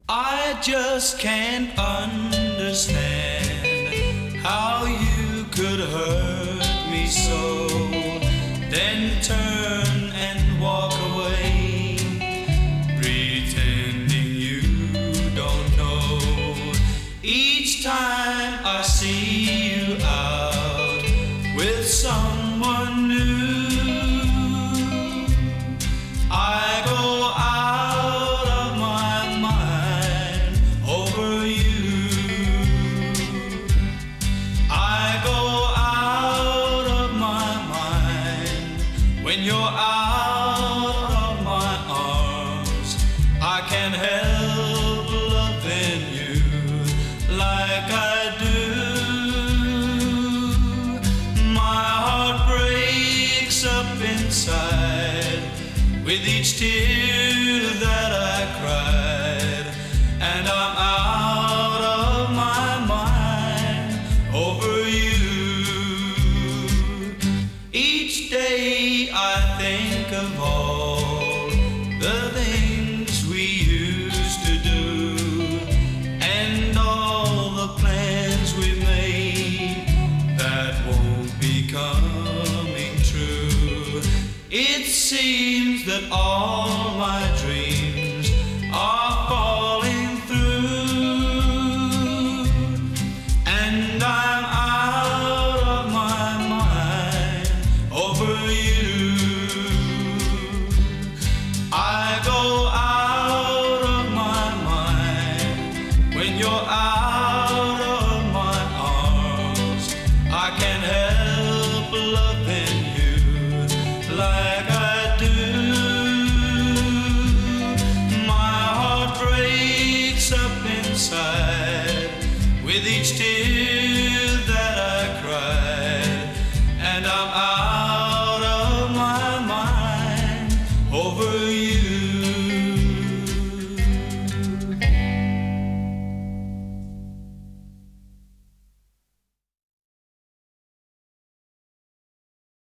I just can't understand how you could hurt me so, then turn and walk away, pretending you don't know. Each time I see you out with someone new, I go out of my mind over you. I go out of my mind when you're out of my arms. I can't help loving you like I do. My heart breaks up inside with each tear that I cried, and I'm out of my mind over you. Each day I think of all the things we used to do, and all the plans we made that won't be coming true. It seems that all my dreams are falling through, and I'm out of my mind over you. I go out of my mind when you're out of my arms. I can't help loving you like I do. My heart breaks up inside with each tear that I cried, and I'm out of my mind over you.